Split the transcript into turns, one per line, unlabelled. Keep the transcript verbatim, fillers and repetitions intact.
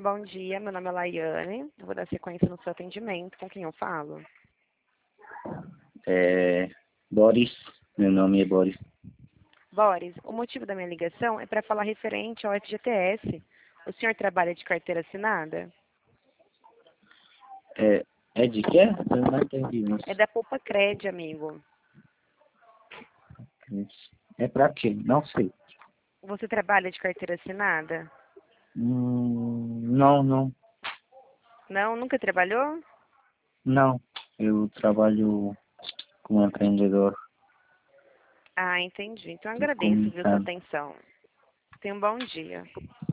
Bom dia, meu nome é Laiane. Eu vou dar sequência no seu atendimento. Com quem eu falo?
É, Boris, meu nome é Boris.
Boris, o motivo da minha ligação é para falar referente ao F G T S. O senhor trabalha de carteira assinada?
É, é de quê? Eu não entendi. Não
É da Poupa Cred, amigo.
sei. É pra quê? Não sei.
Você trabalha de carteira assinada?
Hum, não, não,
Não, nunca trabalhou?
não. Eu trabalho como empreendedor
Ah, entendi. Então
de
agradeço, viu, sua
comunicado.
atenção. Tenha um bom dia.